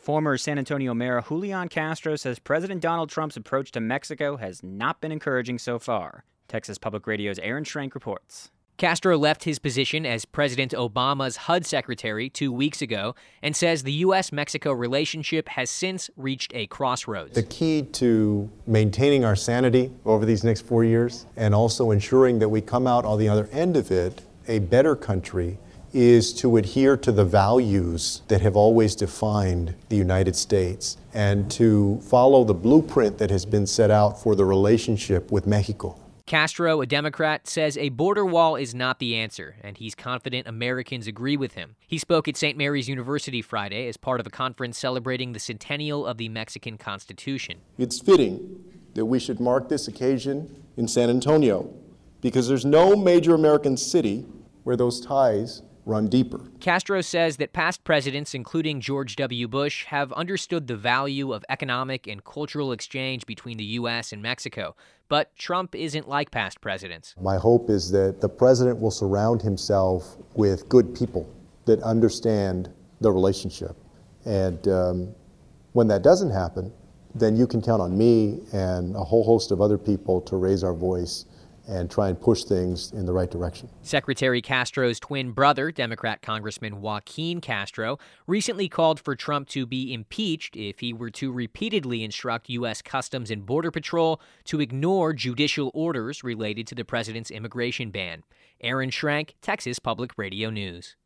Former San Antonio Mayor Julian Castro says President Donald Trump's approach to Mexico has not been encouraging so far. Texas Public Radio's Aaron Schrank reports. Castro left his position as President Obama's HUD secretary 2 weeks ago and says the U.S.-Mexico relationship has since reached a crossroads. The key to maintaining our sanity over these next 4 years and also ensuring that we come out on the other end of it a better country is to adhere to the values that have always defined the United States and to follow the blueprint that has been set out for the relationship with Mexico. Castro, a Democrat, says a border wall is not the answer, and he's confident Americans agree with him. He spoke at St. Mary's University Friday as part of a conference celebrating the centennial of the Mexican Constitution. It's fitting that we should mark this occasion in San Antonio because there's no major American city where those ties run deeper. Castro says that past presidents, including George W. Bush, have understood the value of economic and cultural exchange between the U.S. and Mexico. But Trump isn't like past presidents. My hope is that the president will surround himself with good people that understand the relationship. And when that doesn't happen, then you can count on me and a whole host of other people to raise our voice and try and push things in the right direction. Secretary Castro's twin brother, Democrat Congressman Joaquin Castro, recently called for Trump to be impeached if he were to repeatedly instruct U.S. Customs and Border Patrol to ignore judicial orders related to the president's immigration ban. Aaron Schrank, Texas Public Radio News.